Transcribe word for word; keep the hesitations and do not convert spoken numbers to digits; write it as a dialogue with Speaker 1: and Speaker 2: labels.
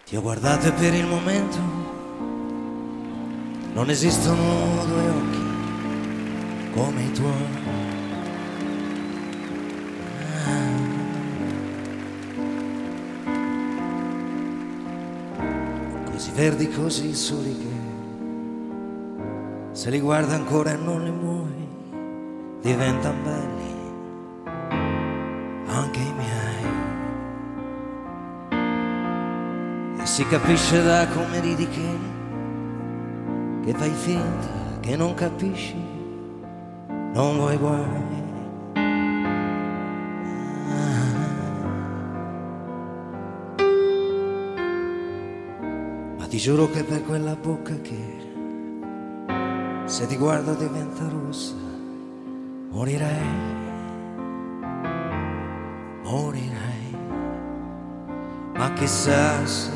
Speaker 1: Ti ho guardato e per il momento non esistono due occhi come i tuoi. Così verdi, così soli che se li guarda ancora e non li muovi diventano belli anche i miei. E si capisce da come ridi che, che fai finta che non capisci, non vuoi guai. Ma ti giuro che per quella bocca che se ti guardo diventa rossa, morirei, morirei. Ma chissà se